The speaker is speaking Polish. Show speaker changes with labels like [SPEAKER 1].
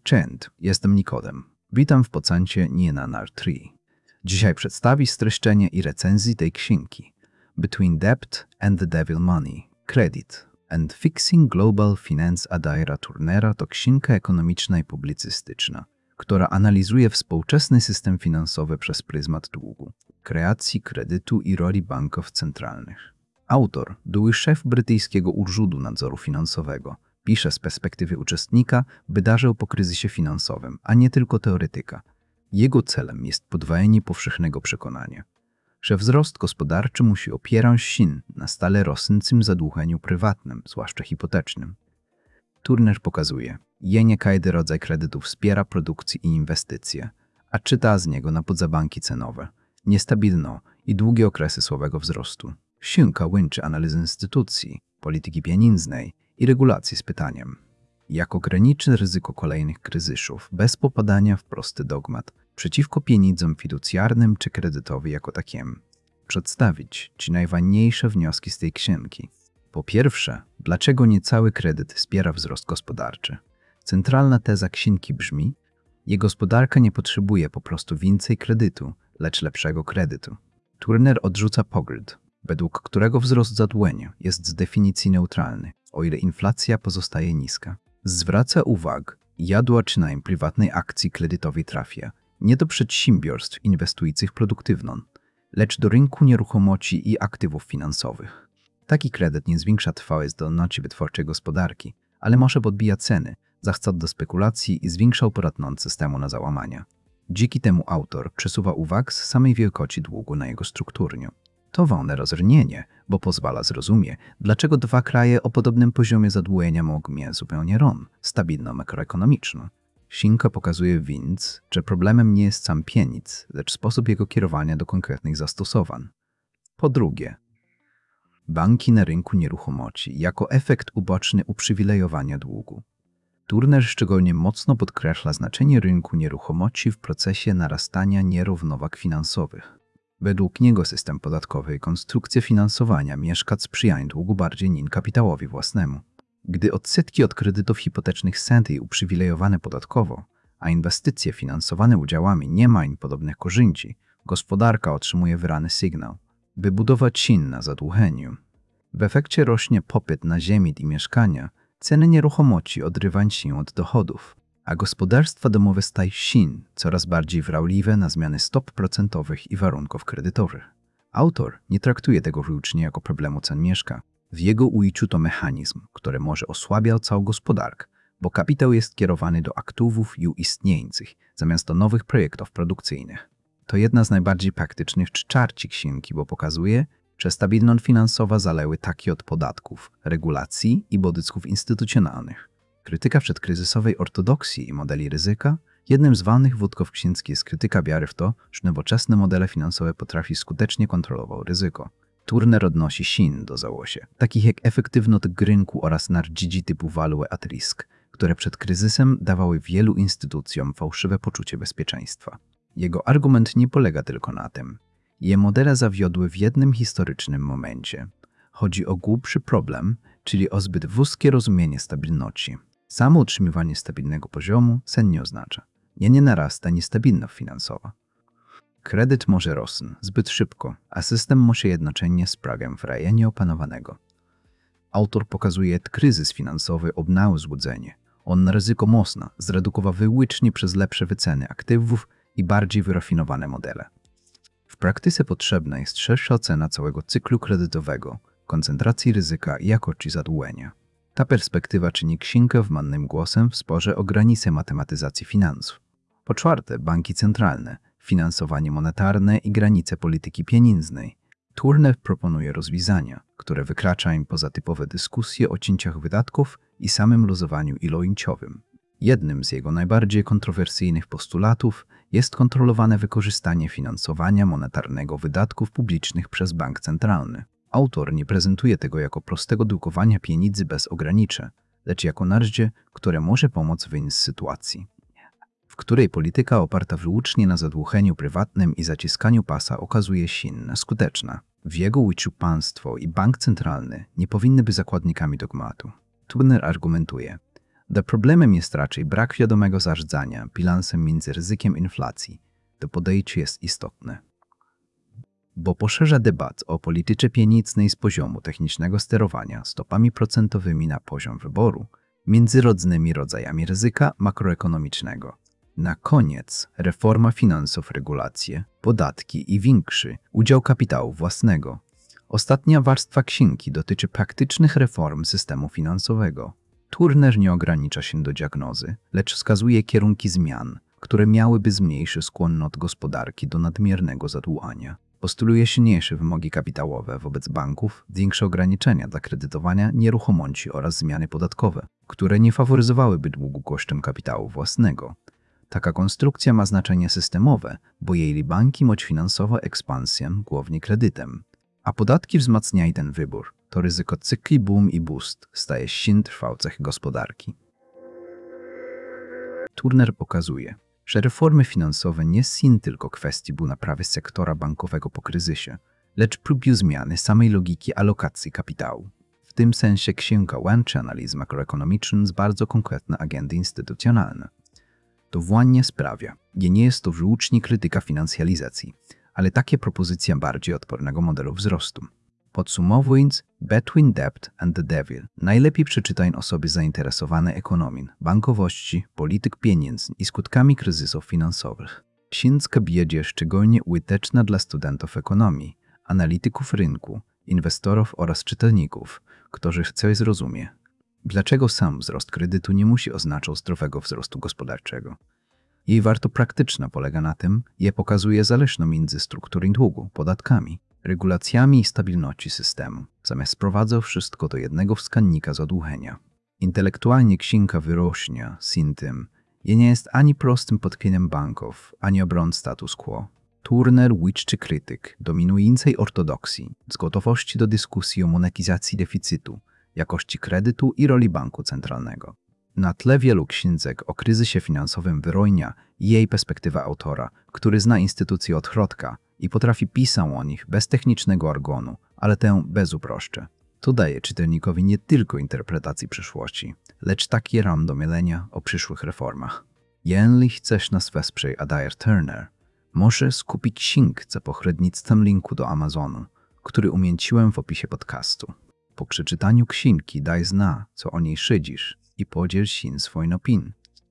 [SPEAKER 1] Cześć, jestem Nikodem. Witam w podcaście Nienanar 3. Dzisiaj przedstawię streszczenie i recenzję tej książki Between Debt and the Devil Money, Credit and Fixing Global Finance Adaira Turnera to książka ekonomiczna i publicystyczna, która analizuje współczesny system finansowy przez pryzmat długu, kreacji kredytu i roli banków centralnych. Autor, były szef brytyjskiego Urzędu Nadzoru Finansowego, pisze z perspektywy uczestnika wydarzeń po kryzysie finansowym, a nie tylko teoretyka. Jego celem jest podwojenie powszechnego przekonania, że wzrost gospodarczy musi opierać się na stale rosnącym zadłużeniu prywatnym, zwłaszcza hipotecznym. Turner pokazuje, że nie każdy rodzaj kredytów wspiera produkcję i inwestycje, a czyta z niego na podzabanki cenowe, niestabilne i długie okresy słabego wzrostu. Książka łączy analizę instytucji, polityki pieniężnej i regulacji z pytaniem, jak ograniczyć ryzyko kolejnych kryzysów bez popadania w prosty dogmat przeciwko pieniądzom fiducjarnym czy kredytowi jako takim. Przedstawić Ci najważniejsze wnioski z tej książki. Po pierwsze, dlaczego nie cały kredyt wspiera wzrost gospodarczy? Centralna teza książki brzmi, że gospodarka nie potrzebuje po prostu więcej kredytu, lecz lepszego kredytu. Turner odrzuca pogląd, według którego wzrost zadłużenia jest z definicji neutralny, o ile inflacja pozostaje niska. Zwraca uwagę, że do czynań prywatnej akcji kredytowej trafia nie do przedsiębiorstw inwestujących produktywną, lecz do rynku nieruchomości i aktywów finansowych. Taki kredyt nie zwiększa trwałej zdolności wytwórczej gospodarki, ale może podbijać ceny, zachęca do spekulacji i zwiększa podatność systemu na załamania. Dzięki temu autor przesuwa uwagę z samej wielkości długu na jego strukturę. To ważne rozróżnienie, bo pozwala zrozumieć, dlaczego dwa kraje o podobnym poziomie zadłużenia mogą mieć zupełnie stabilną makroekonomiczną. Książka pokazuje więc, że problemem nie jest sam pieniądz, lecz sposób jego kierowania do konkretnych zastosowań. Po drugie, banki na rynku nieruchomości jako efekt uboczny uprzywilejowania długu. Turner szczególnie mocno podkreśla znaczenie rynku nieruchomości w procesie narastania nierównowag finansowych. Według niego system podatkowy i konstrukcja finansowania mieszka sprzyjają długu bardziej niż kapitałowi własnemu. Gdy odsetki od kredytów hipotecznych są uprzywilejowane podatkowo, a inwestycje finansowane udziałami nie mają podobnych korzyści, gospodarka otrzymuje wyraźny sygnał, by budować się na zadłużeniu. W efekcie rośnie popyt na ziemię i mieszkania, ceny nieruchomości odrywają się od dochodów, a gospodarstwa domowe stają się coraz bardziej wrażliwe na zmiany stop procentowych i warunków kredytowych. Autor nie traktuje tego wyłącznie jako problemu cen mieszkań. W jego ujęciu to mechanizm, który może osłabiać całą gospodarkę, bo kapitał jest kierowany do aktywów już istniejących, zamiast do nowych projektów produkcyjnych. To jedna z najbardziej praktycznych czarci książki, bo pokazuje, że stabilność finansowa zależy takie od podatków, regulacji i bodycków instytucjonalnych. Krytyka przedkryzysowej ortodoksji i modeli ryzyka, jednym z ważnych wątków książki jest krytyka wiary w to, że nowoczesne modele finansowe potrafi skutecznie kontrolować ryzyko. Turner odnosi się do założeń, takich jak efektywność rynku oraz narzędzi typu value at risk, które przed kryzysem dawały wielu instytucjom fałszywe poczucie bezpieczeństwa. Jego argument nie polega tylko na tym. Je modele zawiodły w jednym historycznym momencie. Chodzi o głębszy problem, czyli o zbyt wąskie rozumienie stabilności. Samo utrzymywanie stabilnego poziomu sen nie oznacza. Nie narasta niestabilność finansowa. Kredyt może rosnąć zbyt szybko, a system może jednocześnie sprawiać wrażenie nieopanowanego. Autor pokazuje, że kryzys finansowy obnały złudzenie. On ryzyko mocno zredukował wyłącznie przez lepsze wyceny aktywów i bardziej wyrafinowane modele. W praktyce potrzebna jest szersza ocena całego cyklu kredytowego, koncentracji ryzyka i jakości zadłużenia. Ta perspektywa czyni książkę wmannym głosem w sporze o granice matematyzacji finansów. Po czwarte, banki centralne, finansowanie monetarne i granice polityki pieniężnej. Turner proponuje rozwiązania, które wykraczają poza typowe dyskusje o cięciach wydatków i samym luzowaniu ilościowym. Jednym z jego najbardziej kontrowersyjnych postulatów jest kontrolowane wykorzystanie finansowania monetarnego wydatków publicznych przez bank centralny. Autor nie prezentuje tego jako prostego drukowania pieniędzy bez ograniczeń, lecz jako narzędzie, które może pomóc wyjść z sytuacji, w której polityka oparta wyłącznie na zadłużeniu prywatnym i zaciskaniu pasa okazuje się skuteczna. W jego ujęciu państwo i bank centralny nie powinny być zakładnikami dogmatu. Turner argumentuje, The problemem jest raczej brak świadomego zarządzania bilansem między ryzykiem inflacji. To podejście jest istotne, bo poszerza debat o polityce pieniężnej z poziomu technicznego sterowania stopami procentowymi na poziom wyboru między różnymi rodzajami ryzyka makroekonomicznego. Na koniec reforma finansów, regulacje, podatki i większy udział kapitału własnego. Ostatnia warstwa księgi dotyczy praktycznych reform systemu finansowego. Turner nie ogranicza się do diagnozy, lecz wskazuje kierunki zmian, które miałyby zmniejszyć skłonność gospodarki do nadmiernego zadłużania. Postuluje silniejsze wymogi kapitałowe wobec banków, większe ograniczenia dla kredytowania nieruchomości oraz zmiany podatkowe, które nie faworyzowałyby długu kosztem kapitału własnego. Taka konstrukcja ma znaczenie systemowe, bo jej banki moc finansowa ekspansją, głównie kredytem, a podatki wzmacniają ten wybór. To ryzyko cykli boom i boost staje się trwałą gospodarki. Turner pokazuje, że reformy finansowe nie są tylko kwestią naprawy sektora bankowego po kryzysie, lecz próbą zmiany samej logiki alokacji kapitału. W tym sensie księga łączy analizę makroekonomiczną z bardzo konkretne agendy instytucjonalne. To właśnie sprawia, że nie jest to wyłącznie krytyka finansjalizacji, ale takie propozycja bardziej odpornego modelu wzrostu. Podsumowując, Between Debt and the Devil najlepiej przeczytaj osoby zainteresowane ekonomią, bankowości, polityk pieniężnej i skutkami kryzysów finansowych. Księga będzie szczególnie użyteczna dla studentów ekonomii, analityków rynku, inwestorów oraz czytelników, którzy chcą zrozumieć, dlaczego sam wzrost kredytu nie musi oznaczać zdrowego wzrostu gospodarczego. Jej warto praktyczna polega na tym, że pokazuje zależność między strukturą długu, podatkami, regulacjami i stabilności systemu, zamiast sprowadzał wszystko do jednego wskaźnika zadłużenia. Intelektualnie księga wyrośnie z tym, że nie jest ani prostym potkieniem banków, ani obron status quo. Turner łyczczy krytyk dominującej ortodoksji z gotowości do dyskusji o monetyzacji deficytu, jakości kredytu i roli banku centralnego. Na tle wielu książek o kryzysie finansowym wyróżnia jej perspektywa autora, który zna instytucje od środka i potrafi pisać o nich bez technicznego argonu, ale tę bez uproszczeń. To daje czytelnikowi nie tylko interpretacji przyszłości, lecz taki ram do myślenia o przyszłych reformach. Jeżeli chcesz nas wesprzeć Adair Turner, może skupić księgę pośrednictwem linku do Amazonu, który umieściłem w opisie podcastu. Po przeczytaniu księgi daj zna, co o niej szydzisz i podziel się swoją opinią.